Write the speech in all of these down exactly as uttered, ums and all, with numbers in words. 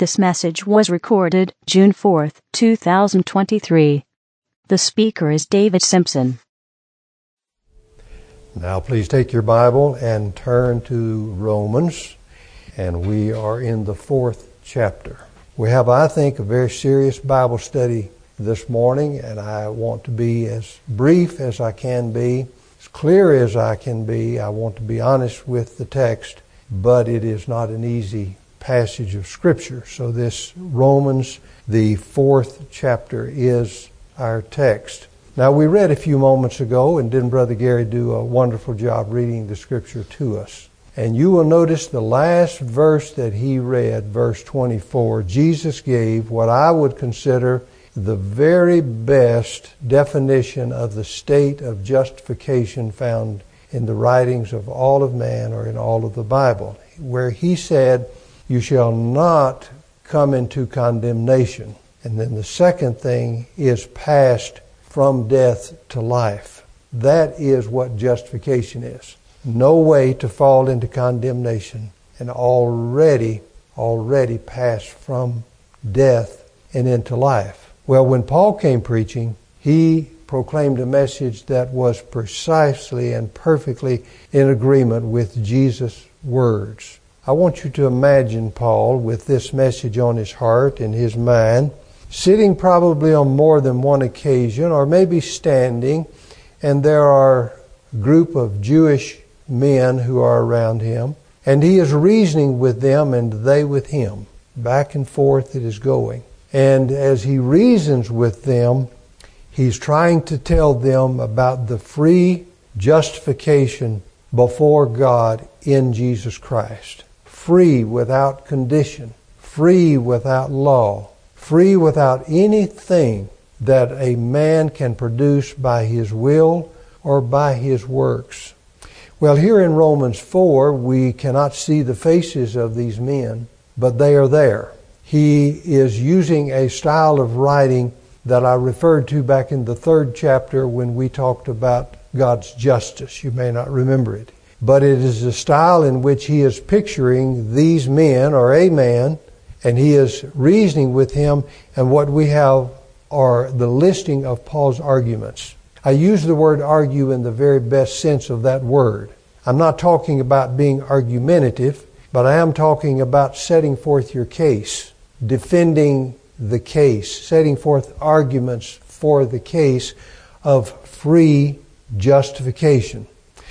This message was recorded June fourth, two thousand twenty-three. The speaker is David Simpson. Now please take your Bible and turn to Romans, and we are in the fourth chapter. We have, I think, a very serious Bible study this morning, and I want to be as brief as I can be, as clear as I can be. I want to be honest with the text, but it is not an easy passage of Scripture. So this Romans, the fourth chapter, is our text. Now, we read a few moments ago, and didn't Brother Gary do a wonderful job reading the Scripture to us? And you will notice the last verse that he read, verse twenty-four, Jesus gave what I would consider the very best definition of the state of justification found in the writings of all of man or in all of the Bible, where he said, "You shall not come into condemnation." And then the second thing is passed from death to life. That is what justification is. No way to fall into condemnation and already, already passed from death and into life. Well, when Paul came preaching, he proclaimed a message that was precisely and perfectly in agreement with Jesus' words. I want you to imagine Paul with this message on his heart and his mind, sitting probably on more than one occasion, or maybe standing, and there are a group of Jewish men who are around him, and he is reasoning with them and they with him. Back and forth it is going. And as he reasons with them, he's trying to tell them about the free justification before God in Jesus Christ. Free without condition, free without law, free without anything that a man can produce by his will or by his works. Well, here in Romans four, we cannot see the faces of these men, but they are there. He is using a style of writing that I referred to back in the third chapter when we talked about God's justice. You may not remember it. But it is a style in which he is picturing these men, or a man, and he is reasoning with him, and what we have are the listing of Paul's arguments. I use the word argue in the very best sense of that word. I'm not talking about being argumentative, but I am talking about setting forth your case, defending the case, setting forth arguments for the case of free justification.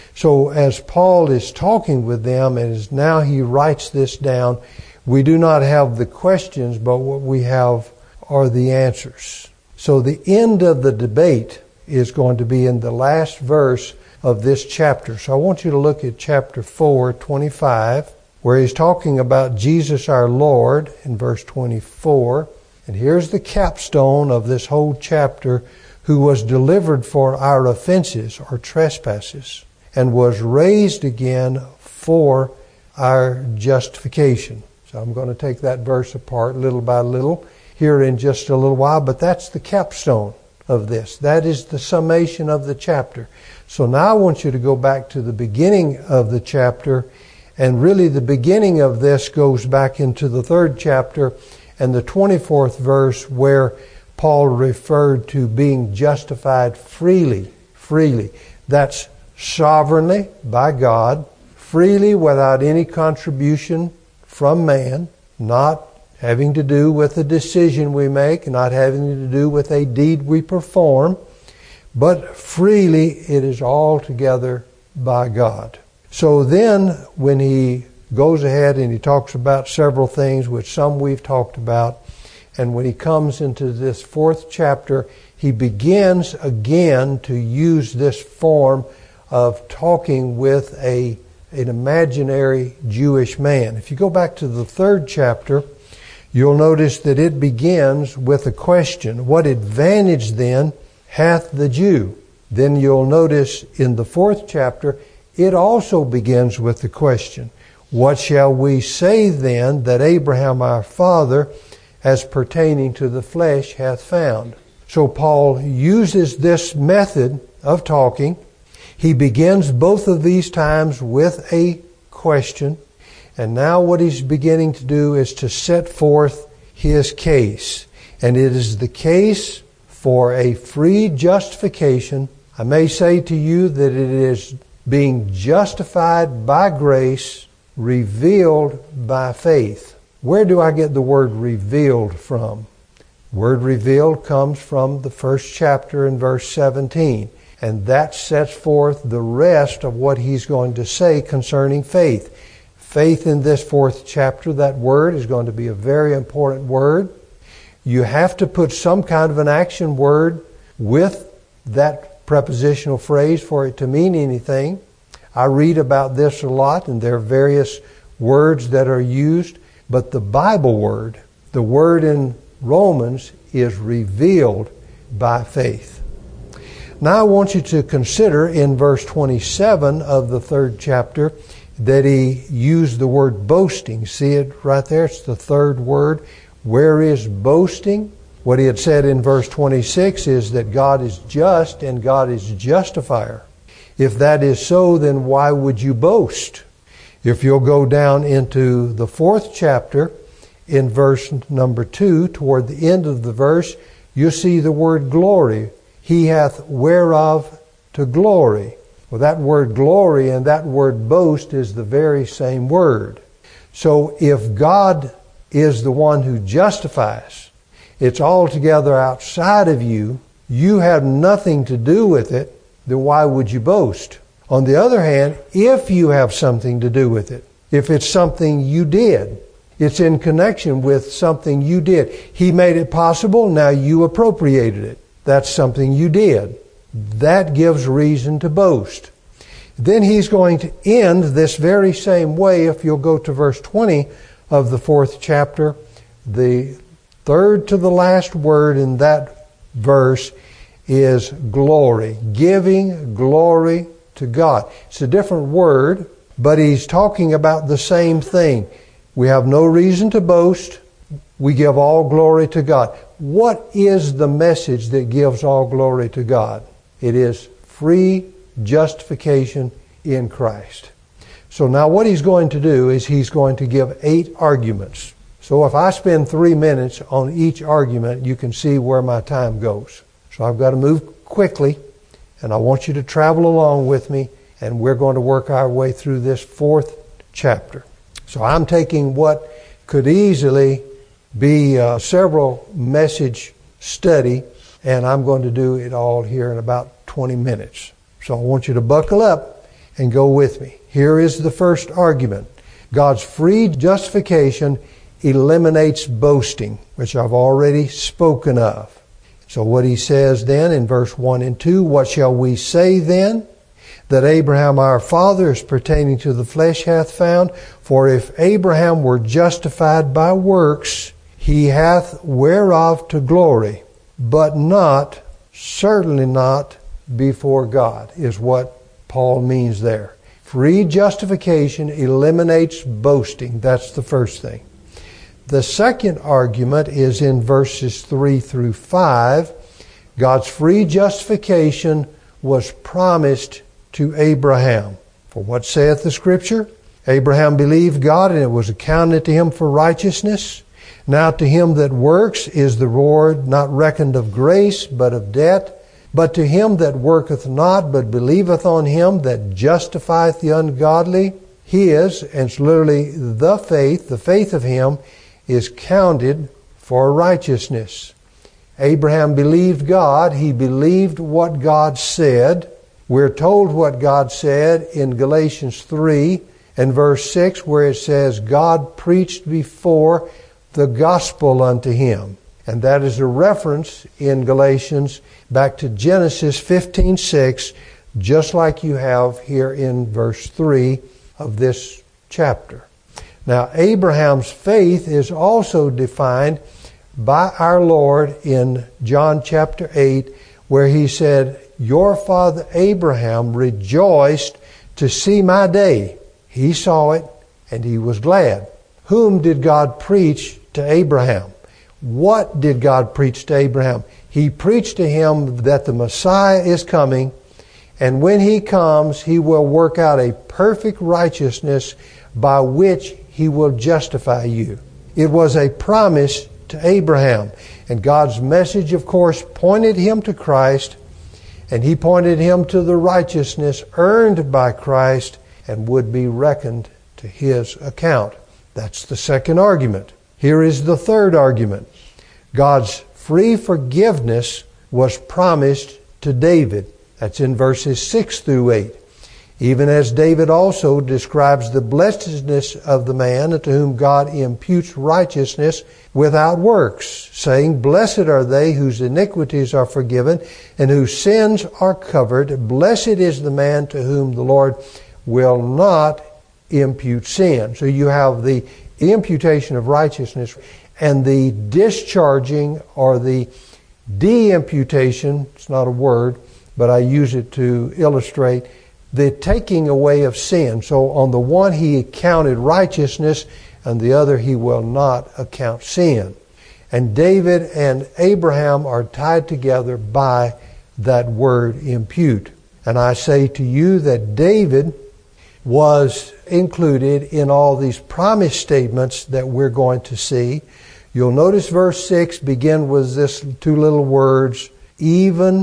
So as Paul is talking with them, and as now he writes this down, we do not have the questions, but what we have are the answers. So the end of the debate is going to be in the last verse of this chapter. So I want you to look at chapter four, twenty-five, where he's talking about Jesus our Lord in verse twenty-four. And here's the capstone of this whole chapter, who was delivered for our offenses or trespasses, and was raised again for our justification. So I'm going to take that verse apart little by little here in just a little while, but that's the capstone of this. That is the summation of the chapter. So now I want you to go back to the beginning of the chapter, and really the beginning of this goes back into the third chapter and the twenty-fourth verse, where Paul referred to being justified freely, freely. That's sovereignly by God, freely without any contribution from man, not having to do with a decision we make, not having to do with a deed we perform, but freely it is altogether by God. So then when he goes ahead and he talks about several things, which some we've talked about, and when he comes into this fourth chapter, he begins again to use this form of talking with a an imaginary Jewish man. If you go back to the third chapter, you'll notice that it begins with a question. What advantage then hath the Jew? Then you'll notice in the fourth chapter, it also begins with the question. What shall we say then that Abraham our father, as pertaining to the flesh, hath found? So Paul uses this method of talking. He begins both of these times with a question, And now what he's beginning to do is to set forth his case. And it is the case for a free justification. I may say to you that it is being justified by grace, revealed by faith. Where do I get the word revealed from? Word revealed comes from the first chapter in verse seventeen. And that sets forth the rest of what he's going to say concerning faith. Faith in this fourth chapter, that word is going to be a very important word. You have to put some kind of an action word with that prepositional phrase for it to mean anything. I read about this a lot, and there are various words that are used, but the Bible word, the word in Romans, is revealed by faith. Now I want you to consider in verse twenty-seven of the third chapter that he used the word boasting. See it right there? It's the third word. Where is boasting? What he had said in verse twenty-six is that God is just and God is justifier. If that is so, then why would you boast? If you'll go down into the fourth chapter in verse number two, toward the end of the verse, you'll see the word glory. He hath whereof to glory. Well, that word glory and that word boast is the very same word. So if God is the one who justifies, it's altogether outside of you, you have nothing to do with it, then why would you boast? On the other hand, if you have something to do with it, if it's something you did, it's in connection with something you did. He made it possible, now you appropriated it. That's something you did. That gives reason to boast. Then he's going to end this very same way. If you'll go to verse twenty of the fourth chapter, the third to the last word in that verse is glory, giving glory to God. It's a different word, but he's talking about the same thing. We have no reason to boast. We give all glory to God. What is the message that gives all glory to God? It is free justification in Christ. So now what he's going to do is he's going to give eight arguments. So if I spend three minutes on each argument, you can see where my time goes. So I've got to move quickly, and I want you to travel along with me, and we're going to work our way through this fourth chapter. So I'm taking what could easily be a several message study, and I'm going to do it all here in about twenty minutes. So I want you to buckle up and go with me. Here is the first argument. God's free justification eliminates boasting, which I've already spoken of. So what he says then in verse one and two, what shall we say then? That Abraham our father is pertaining to the flesh hath found. For if Abraham were justified by works, he hath whereof to glory, but not, certainly not, before God, is what Paul means there. Free justification eliminates boasting. That's the first thing. The second argument is in verses three through five. God's free justification was promised to Abraham. For what saith the Scripture? Abraham believed God, and it was accounted to him for righteousness. Now to him that works is the reward not reckoned of grace, but of debt. But to him that worketh not, but believeth on him that justifieth the ungodly, his, and it's literally the faith, the faith of him, is counted for righteousness. Abraham believed God. He believed what God said. We're told what God said in Galatians three and verse six, where it says, God preached before the gospel unto him. And that is a reference in Galatians back to Genesis fifteen six, just like you have here in verse three of this chapter. Now, Abraham's faith is also defined by our Lord in John chapter eight, where he said, your father Abraham rejoiced to see my day. He saw it and he was glad. Whom did God preach to Abraham? What did God preach to Abraham? He preached to him that the Messiah is coming, and when he comes, he will work out a perfect righteousness by which He will justify you. It was a promise to Abraham. And God's message, of course, pointed him to Christ, and he pointed him to the righteousness earned by Christ and would be reckoned to his account. That's the second argument. Here is the third argument. God's free forgiveness was promised to David. That's in verses six through eight. Even as David also describes the blessedness of the man to whom God imputes righteousness without works, saying, "Blessed are they whose iniquities are forgiven and whose sins are covered. Blessed is the man to whom the Lord will not impute sin." So you have the imputation of righteousness and the discharging or the de-imputation. It's not a word, but I use it to illustrate the taking away of sin. So on the one he accounted righteousness, and the other he will not account sin. And David and Abraham are tied together by that word impute. And I say to you that David was included in all these promise statements that we're going to see. You'll notice verse six begin with this two little words, even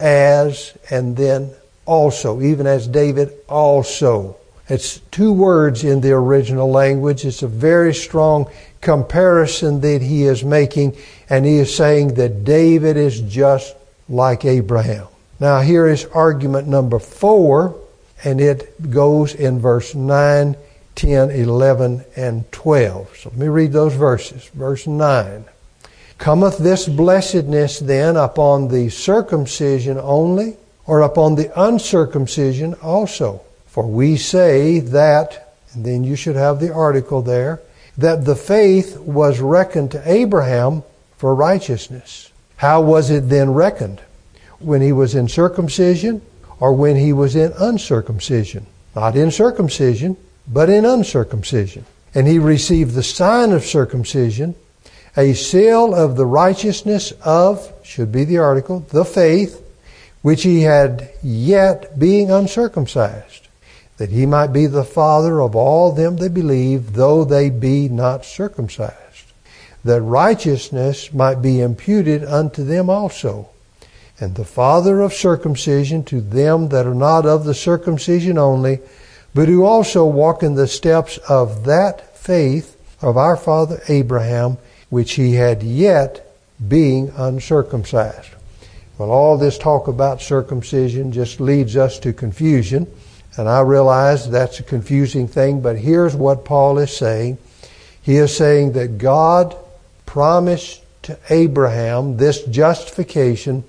as, and then also, even as David also. It's two words in the original language. It's a very strong comparison that he is making, and he is saying that David is just like Abraham. Now here is argument number four, and it goes in verse nine, ten, eleven, and twelve. So let me read those verses. Verse nine. Cometh this blessedness then upon the circumcision only, or upon the uncircumcision also? For we say that, and then you should have the article there, that the faith was reckoned to Abraham for righteousness. How was it then reckoned? When he was in circumcision or when he was in uncircumcision? Not in circumcision, but in uncircumcision. And he received the sign of circumcision, a seal of the righteousness of, should be the article, the faith, which he had yet being uncircumcised, that he might be the father of all them that believe, though they be not circumcised, that righteousness might be imputed unto them also, and the father of circumcision to them that are not of the circumcision only, but who also walk in the steps of that faith of our father Abraham, which he had yet being uncircumcised. Well, all this talk about circumcision just leads us to confusion, and I realize that's a confusing thing, but here's what Paul is saying. He is saying that God promised to Abraham this justification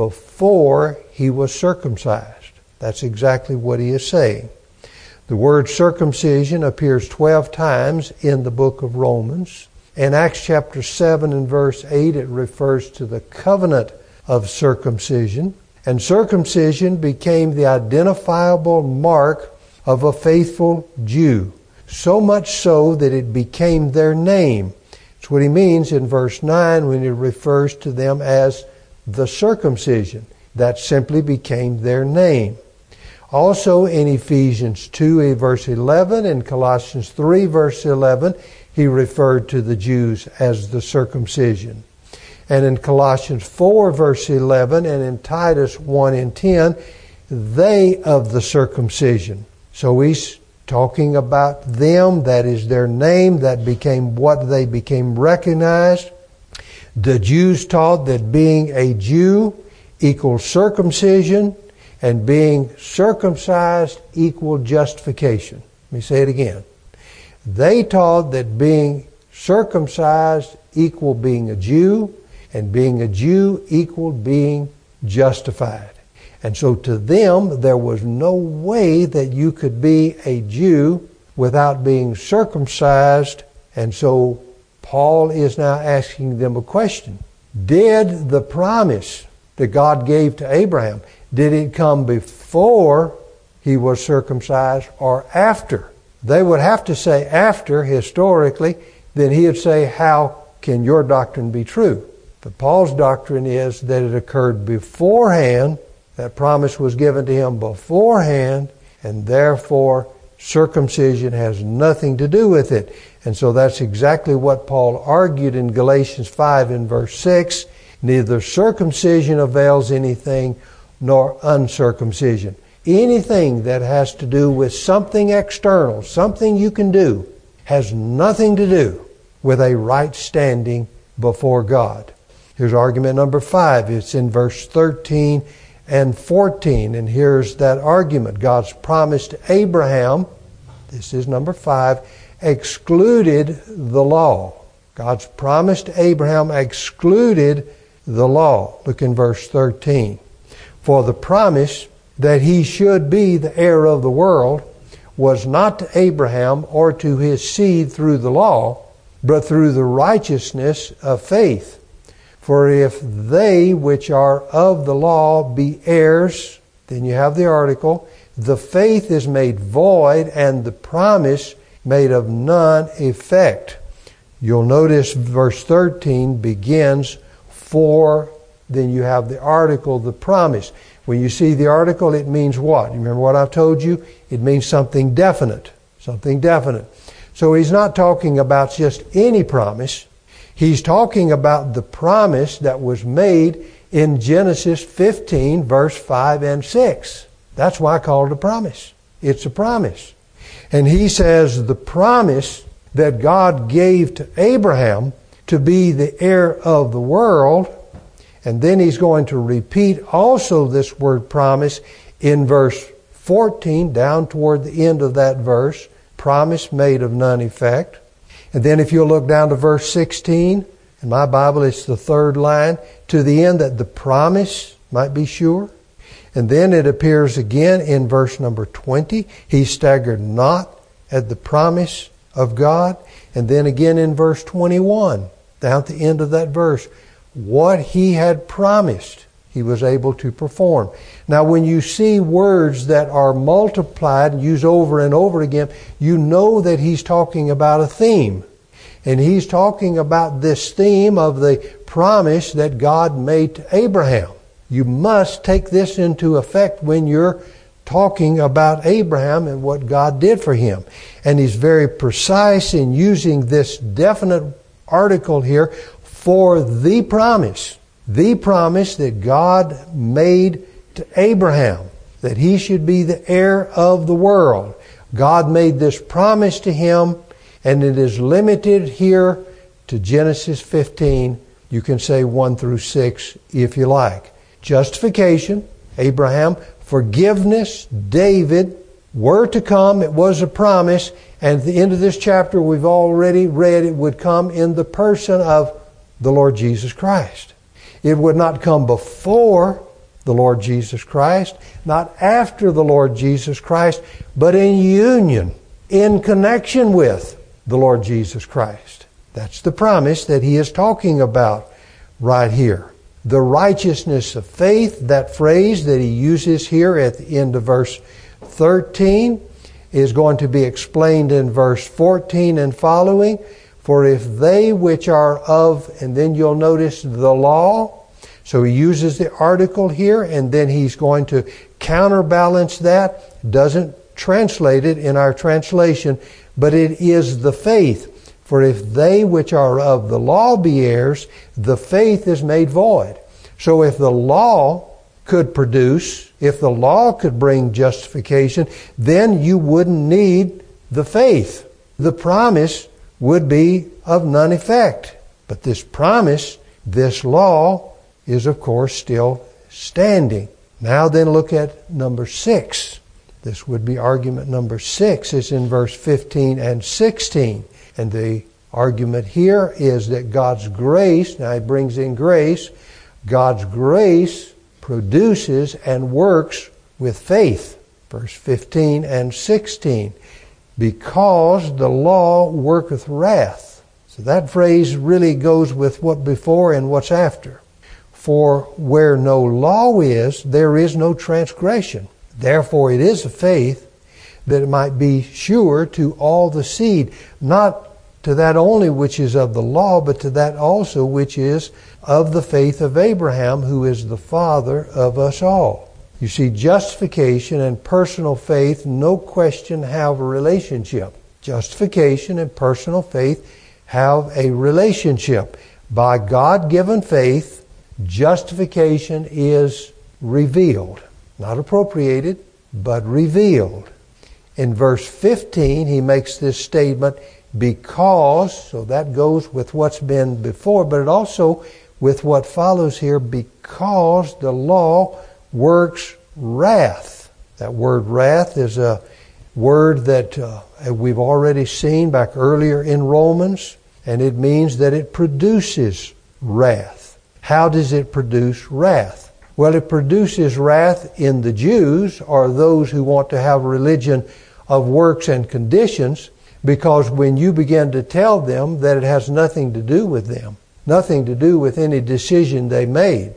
before he was circumcised. That's exactly what he is saying. The word circumcision appears twelve times in the book of Romans. In Acts chapter seven and verse eight, it refers to the covenant of circumcision, and circumcision became the identifiable mark of a faithful Jew, so much so that it became their name. That's what he means in verse nine when he refers to them as the circumcision. That simply became their name. Also in Ephesians two verse eleven and Colossians three verse eleven, he referred to the Jews as the circumcision. And in Colossians four verse eleven and in Titus one and ten, they of the circumcision. So he's talking about them, that is their name, that became what they became recognized. The Jews taught that being a Jew equals circumcision, and being circumcised equaled justification. Let me say it again. They taught that being circumcised equaled being a Jew, and being a Jew equaled being justified. And so to them, there was no way that you could be a Jew without being circumcised. And so Paul is now asking them a question. Did the promise that God gave to Abraham, did it come before he was circumcised or after? They would have to say after, historically. Then he would say, how can your doctrine be true? But Paul's doctrine is that it occurred beforehand. That promise was given to him beforehand, and therefore Circumcision has nothing to do with it. And so that's exactly what Paul argued in Galatians five in verse six. Neither circumcision avails anything nor uncircumcision. Anything that has to do with something external, something you can do, has nothing to do with a right standing before God. Here's argument number five. It's in verse thirteen and fourteen. And here's that argument. God's promise to Abraham, this is number five, excluded the law. God's promise to Abraham excluded the law. Look in verse thirteen. For the promise that he should be the heir of the world was not to Abraham or to his seed through the law, but through the righteousness of faith. For if they which are of the law be heirs, then you have the article, the faith is made void and the promise made of none effect. You'll notice verse thirteen begins for, then you have the article, the promise. When you see the article, it means what? You remember what I told you? It means something definite. Something definite. So he's not talking about just any promise. He's talking about the promise that was made in Genesis fifteen, verse five and six. That's why I call it a promise. It's a promise. And he says the promise that God gave to Abraham to be the heir of the world. And then he's going to repeat also this word promise in verse fourteen, down toward the end of that verse. Promise made of none effect. And then if you'll look down to verse sixteen, in my Bible it's the third line, to the end that the promise might be sure. And then it appears again in verse number twenty. He staggered not at the promise of God. And then again in verse twenty-one, down at the end of that verse, what he had promised, he was able to perform. Now, when you see words that are multiplied and used over and over again, you know that he's talking about a theme. And he's talking about this theme of the promise that God made to Abraham. You must take this into effect when you're talking about Abraham and what God did for him. And he's very precise in using this definite article here for the promise. The promise that God made to Abraham, that he should be the heir of the world. God made this promise to him, and it is limited here to Genesis fifteen. You can say one through six if you like. Justification, Abraham. Forgiveness, David. Were to come, it was a promise. And at the end of this chapter, we've already read it would come in the person of the Lord Jesus Christ. It would not come before the Lord Jesus Christ, not after the Lord Jesus Christ, but in union, in connection with the Lord Jesus Christ. That's the promise that he is talking about right here. The righteousness of faith, that phrase that he uses here at the end of verse thirteen, is going to be explained in verse fourteen and following. For if they which are of, and then you'll notice the law. So he uses the article here, and then he's going to counterbalance that. Doesn't translate it in our translation, but it is the faith. For if they which are of the law be heirs, the faith is made void. So if the law could produce, if the law could bring justification, then you wouldn't need the faith. The promise would be of none effect. But this promise, this law, is of course still standing. Now then look at number six. This would be argument number six. It's in verse fifteen and sixteen. And the argument here is that God's grace, now it brings in grace, God's grace produces and works with faith. Verse fifteen and sixteen. Because the law worketh wrath. So that phrase really goes with what before and what's after. For where no law is, there is no transgression. Therefore it is a faith that it might be sure to all the seed, not to that only which is of the law, but to that also which is of the faith of Abraham, who is the father of us all. You see, justification and personal faith, no question, have a relationship. Justification and personal faith have a relationship. By God-given faith, justification is revealed. Not appropriated, but revealed. In verse fifteen, he makes this statement, because, so that goes with what's been before, but it also with what follows here, because the law works wrath. That word wrath is a word that uh, we've already seen back earlier in Romans, and it means that it produces wrath. How does it produce wrath? Well, it produces wrath in the Jews, or those who want to have a religion of works and conditions, because when you begin to tell them that it has nothing to do with them, nothing to do with any decision they made.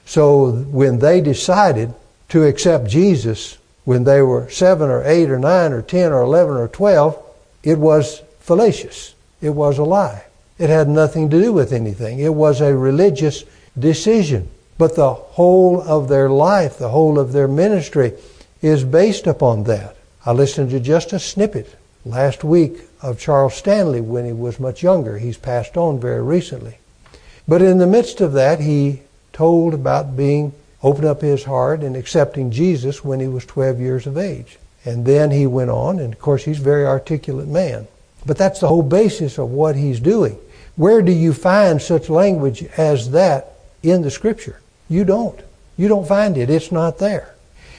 So when they decided to accept Jesus when they were seven or eight or nine or ten or eleven or twelve, it was fallacious. It was a lie. It had nothing to do with anything. It was a religious decision. But the whole of their life, the whole of their ministry is based upon that. I listened to just a snippet last week of Charles Stanley when he was much younger. He's passed on very recently. But in the midst of that, he told about being, opened up his heart and accepting Jesus when he was twelve years of age. And then he went on, and of course he's a very articulate man. But that's the whole basis of what he's doing. Where do you find such language as that in the Scripture? You don't. You don't find it. It's not there.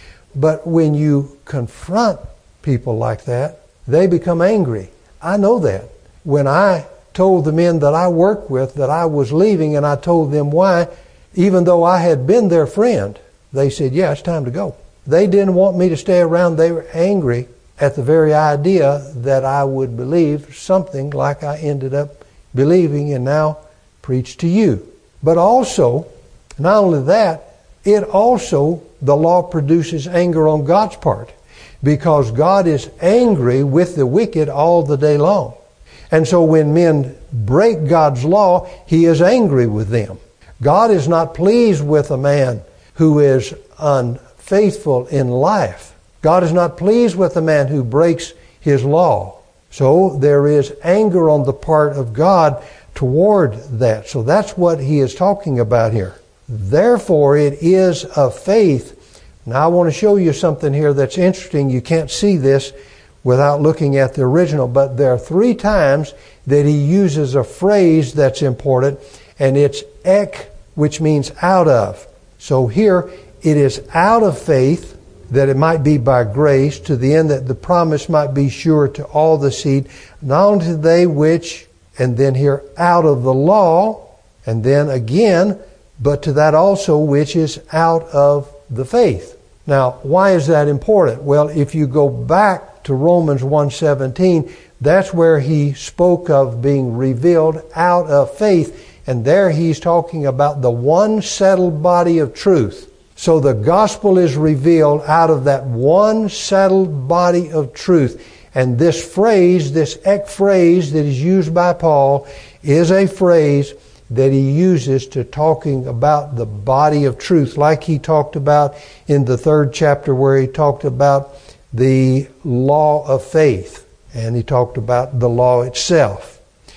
But when you confront people like that, they become angry. I know that. When I told the men that I worked with that I was leaving, and I told them why, even though I had been their friend, they said, yeah, it's time to go. They didn't want me to stay around. They were angry at the very idea that I would believe something like I ended up believing and now preach to you. But also, not only that, it also, the law produces anger on God's part, because God is angry with the wicked all the day long. And so when men break God's law, He is angry with them. God is not pleased with a man who is unfaithful in life. God is not pleased with a man who breaks His law. So there is anger on the part of God toward that. So that's what he is talking about here. Therefore, it is of faith. Now I want to show you something here that's interesting. You can't see this without looking at the original, but there are three times that he uses a phrase that's important, and it's ek, which means out of. So here, it is out of faith, that it might be by grace, to the end that the promise might be sure to all the seed, not only to they which, and then here, out of the law, and then again, but to that also which is out of the faith. Now, why is that important? Well, if you go back to Romans one seventeen, that's where he spoke of being revealed out of faith. And there he's talking about the one settled body of truth. So the gospel is revealed out of that one settled body of truth. And this phrase, this ek phrase that is used by Paul, is a phrase that he uses to talking about the body of truth, like he talked about in the third chapter where he talked about the law of faith, and he talked about the law itself.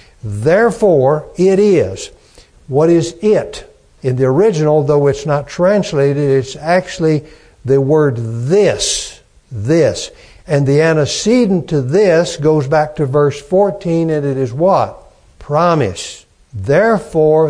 Therefore, it is. What is it? In the original, though it's not translated, it's actually the word this, this. And the antecedent to this goes back to verse fourteen, and it is what? Promise. Therefore,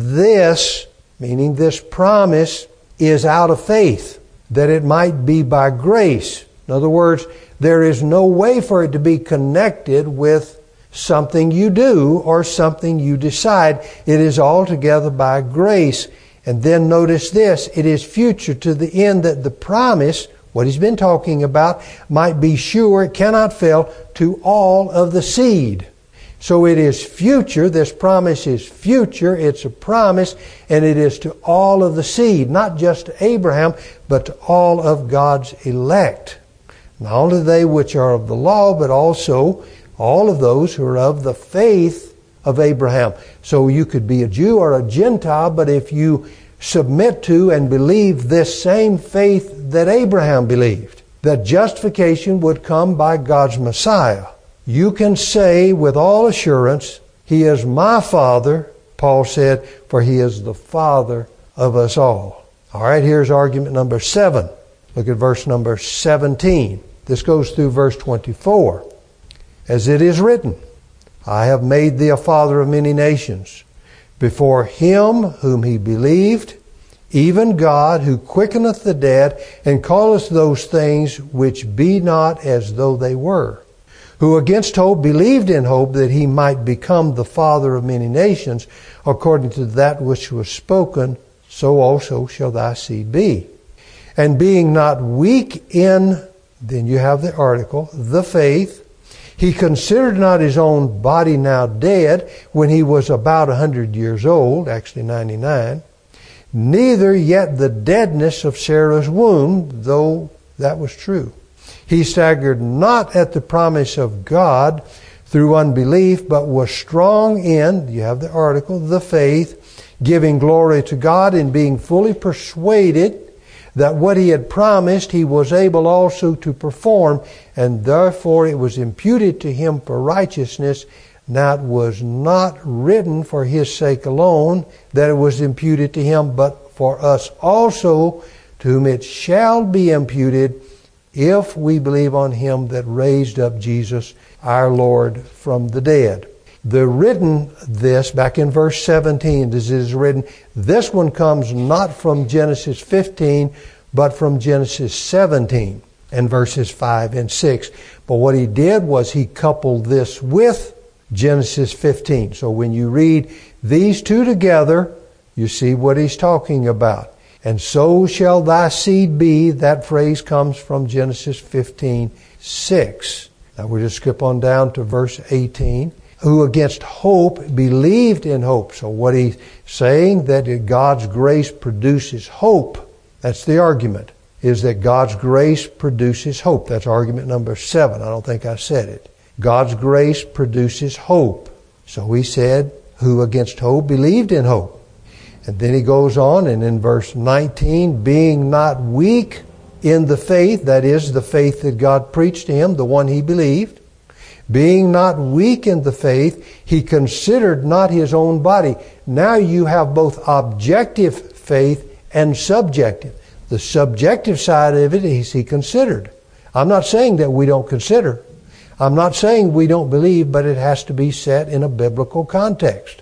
this, meaning this promise, is out of faith, that it might be by grace. In other words, there is no way for it to be connected with something you do or something you decide. It is altogether by grace. And then notice this, it is future to the end that the promise, what he's been talking about, might be sure, it cannot fail, to all of the seed. So it is future, this promise is future, it's a promise, and it is to all of the seed, not just to Abraham, but to all of God's elect. Not only they which are of the law, but also all of those who are of the faith of Abraham. So you could be a Jew or a Gentile, but if you submit to and believe this same faith that Abraham believed, that justification would come by God's Messiah. You can say with all assurance, He is my Father, Paul said, for He is the Father of us all. All right, here's argument number seven. Look at verse number seventeen. This goes through verse twenty-four. As it is written, I have made thee a father of many nations, before Him whom he believed, even God, who quickeneth the dead, and calleth those things which be not as though they were, who against hope believed in hope that he might become the father of many nations, according to that which was spoken, so also shall thy seed be. And being not weak in, then you have the article, the faith, he considered not his own body now dead when he was about a hundred years old, actually ninety-nine, neither yet the deadness of Sarah's womb, though that was true. He staggered not at the promise of God through unbelief, but was strong in, you have the article, the faith, giving glory to God and being fully persuaded that what he had promised he was able also to perform, and therefore it was imputed to him for righteousness. Now it was not written for his sake alone that it was imputed to him, but for us also, to whom it shall be imputed, if we believe on Him that raised up Jesus our Lord from the dead. The written this, back in verse seventeen, this is written, this one comes not from Genesis fifteen, but from Genesis seventeen and verses five and six. But what he did was he coupled this with Genesis fifteen. So when you read these two together, you see what he's talking about. And so shall thy seed be. That phrase comes from Genesis fifteen six. Now we'll just skip on down to verse eighteen. Who against hope believed in hope. So what he's saying, that God's grace produces hope. That's the argument, is that God's grace produces hope. That's argument number seven. I don't think I said it. God's grace produces hope. So he said, who against hope believed in hope. And then he goes on, and in verse nineteen, being not weak in the faith, that is, the faith that God preached to him, the one he believed, being not weak in the faith, he considered not his own body. Now you have both objective faith and subjective. The subjective side of it is he considered. I'm not saying that we don't consider. I'm not saying we don't believe, but it has to be set in a biblical context.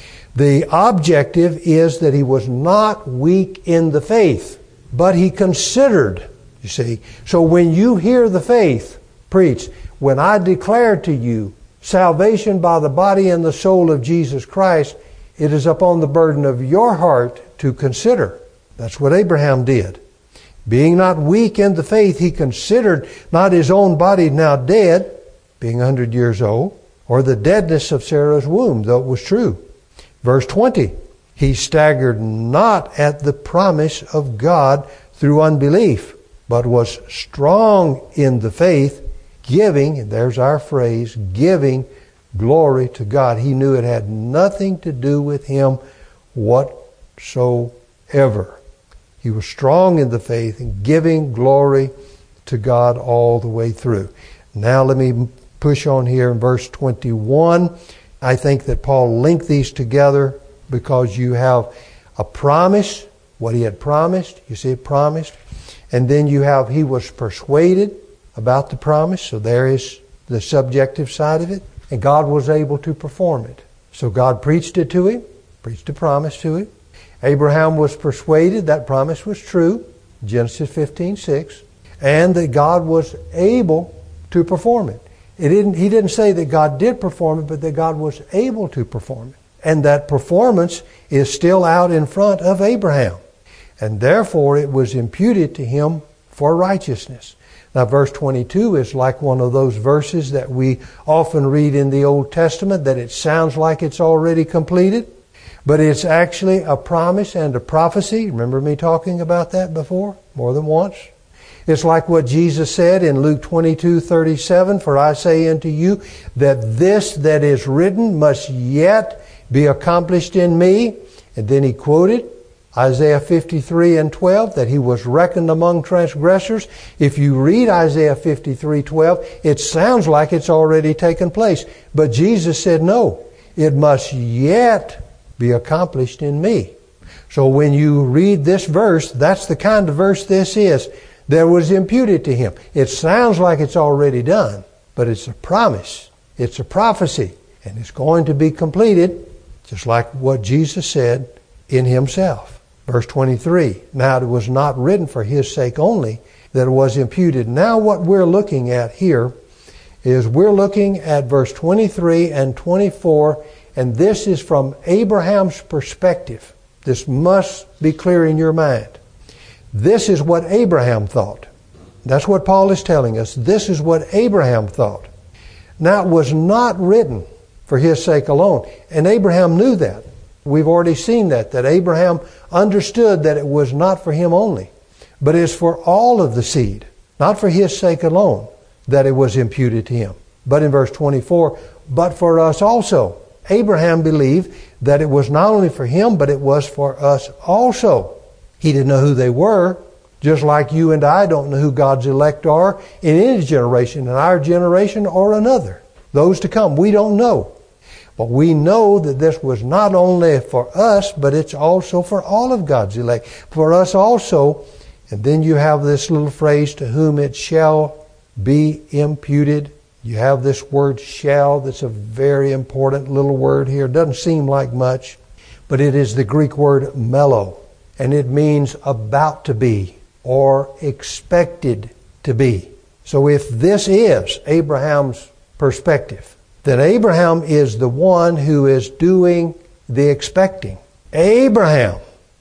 The objective is that he was not weak in the faith, but he considered, you see. So when you hear the faith preached, when I declare to you salvation by the body and the soul of Jesus Christ, it is upon the burden of your heart to consider. That's what Abraham did. Being not weak in the faith, he considered not his own body now dead, being a hundred years old, or the deadness of Sarah's womb, though it was true. Verse twenty, he staggered not at the promise of God through unbelief, but was strong in the faith, giving, and there's our phrase, giving glory to God. He knew it had nothing to do with him whatsoever. He was strong in the faith and giving glory to God all the way through. Now let me push on here in verse twenty-one. I think that Paul linked these together because you have a promise, what he had promised, you see it promised, and then you have he was persuaded about the promise, so there is the subjective side of it, and God was able to perform it. So God preached it to him, preached a promise to him. Abraham was persuaded that promise was true, Genesis fifteen six, and that God was able to perform it. It didn't, he didn't say that God did perform it, but that God was able to perform it. And that performance is still out in front of Abraham. And therefore it was imputed to him for righteousness. Now verse twenty-two is like one of those verses that we often read in the Old Testament, that it sounds like it's already completed, but it's actually a promise and a prophecy. Remember me talking about that before, more than once? It's like what Jesus said in Luke twenty-two thirty-seven, for I say unto you that this that is written must yet be accomplished in me. And then he quoted Isaiah fifty-three and twelve, that he was reckoned among transgressors. If you read Isaiah fifty-three twelve, it sounds like it's already taken place. But Jesus said, no, it must yet be accomplished in me. So when you read this verse, that's the kind of verse this is. There was imputed to him. It sounds like it's already done, but it's a promise. It's a prophecy, and it's going to be completed, just like what Jesus said in himself. Verse twenty-three, now it was not written for his sake only that it was imputed. Now what we're looking at here is we're looking at verse twenty-three and twenty-four, and this is from Abraham's perspective. This must be clear in your mind. This is what Abraham thought. That's what Paul is telling us. This is what Abraham thought. Now it was not written for his sake alone, and Abraham knew that. We've already seen that, that Abraham understood that it was not for him only, but it's for all of the seed, not for his sake alone, that it was imputed to him. But in verse twenty-four, but for us also. Abraham believed that it was not only for him, but it was for us also. He didn't know who they were, just like you and I don't know who God's elect are in any generation, in our generation or another. Those to come, we don't know. But we know that this was not only for us, but it's also for all of God's elect. For us also, and then you have this little phrase, to whom it shall be imputed. You have this word shall, that's a very important little word here. It doesn't seem like much, but it is the Greek word melo, and it means about to be or expected to be. So if this is Abraham's perspective, then Abraham is the one who is doing the expecting. Abraham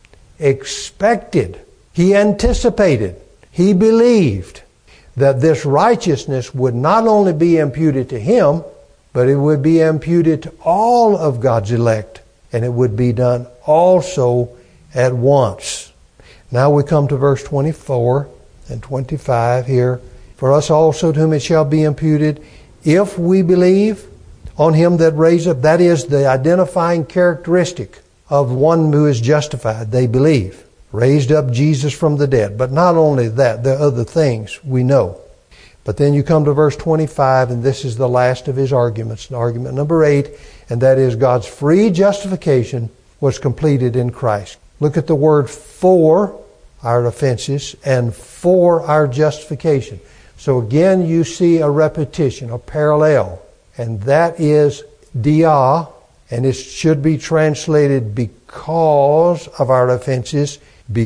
expected, he anticipated, he believed that this righteousness would not only be imputed to him, but it would be imputed to all of God's elect, and it would be done also at once. Now we come to verse twenty-four and twenty-five here. For us also to whom it shall be imputed, if we believe on him that raised up. That is the identifying characteristic of one who is justified. They believe. Raised up Jesus from the dead. But not only that, there are other things we know. But then you come to verse twenty-five, and this is the last of his arguments. Argument number eight, and that is God's free justification was completed in Christ. Look at the word for our offenses and for our justification. So again, you see a repetition, a parallel. And that is dia, and it should be translated because of our offenses,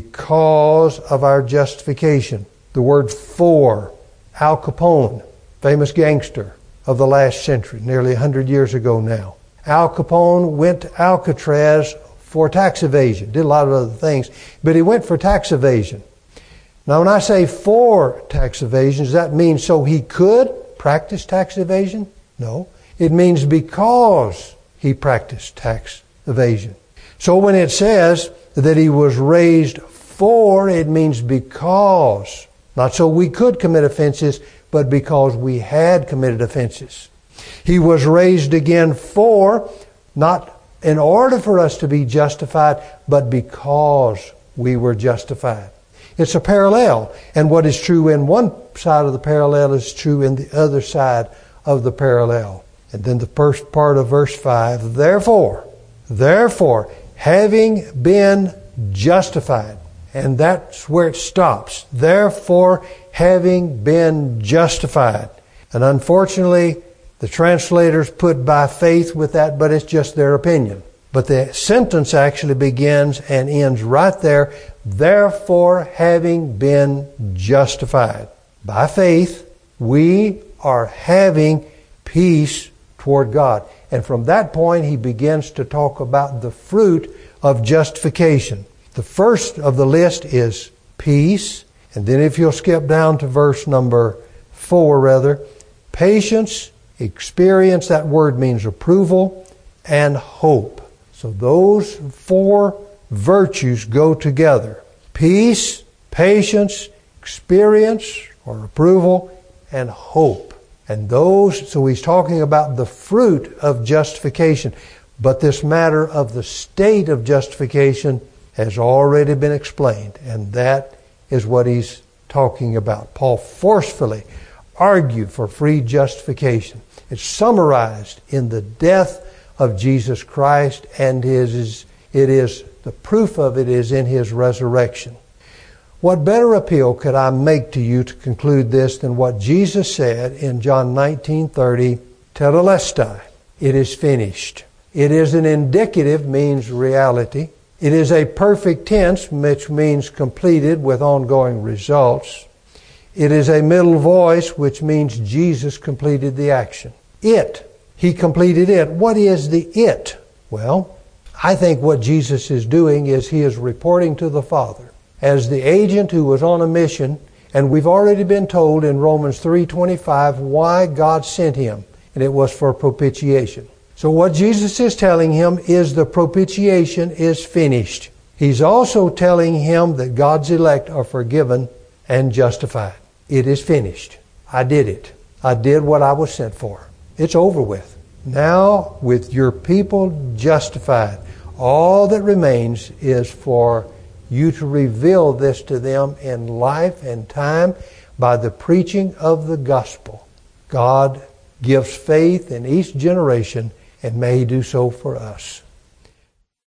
because of our justification. The word for, Al Capone, famous gangster of the last century, nearly one hundred years ago now. Al Capone went to Alcatraz for tax evasion, did a lot of other things, but he went for tax evasion. Now when I say for tax evasion, does that mean so he could practice tax evasion? No, it means because he practiced tax evasion. So when it says that he was raised for, it means because. Not so we could commit offenses, but because we had committed offenses. He was raised again for, not in order for us to be justified, but because we were justified. It's a parallel. And what is true in one side of the parallel is true in the other side of the parallel. And then the first part of verse five, therefore, therefore, having been justified. And that's where it stops. Therefore, having been justified. And unfortunately, the translators put by faith with that, but it's just their opinion. But the sentence actually begins and ends right there. Therefore, having been justified. By faith, we are having peace toward God. And from that point, he begins to talk about the fruit of justification. The first of the list is peace. And then if you'll skip down to verse number four, rather, patience, experience, that word means approval, and hope. So those four virtues go together. Peace, patience, experience or approval, and hope. And those, so he's talking about the fruit of justification. But this matter of the state of justification has already been explained, and that is what he's talking about. Paul forcefully argued for free justification. It's summarized in the death of Jesus Christ, and his, it is the proof of it is in his resurrection. What better appeal could I make to you to conclude this than what Jesus said in John nineteen thirty, Tetelestai, it is finished. It is an indicative, means reality. It is a perfect tense, which means completed with ongoing results. It is a middle voice, which means Jesus completed the action. It, he completed it. What is the it? Well, I think what Jesus is doing is he is reporting to the Father as the agent who was on a mission, and we've already been told in Romans three twenty-five why God sent him, and it was for propitiation. So what Jesus is telling him is the propitiation is finished. He's also telling him that God's elect are forgiven and justified. It is finished. I did it. I did what I was sent for. It's over with. Now, with your people justified, all that remains is for you to reveal this to them in life and time by the preaching of the gospel. God gives faith in each generation, and may he do so for us.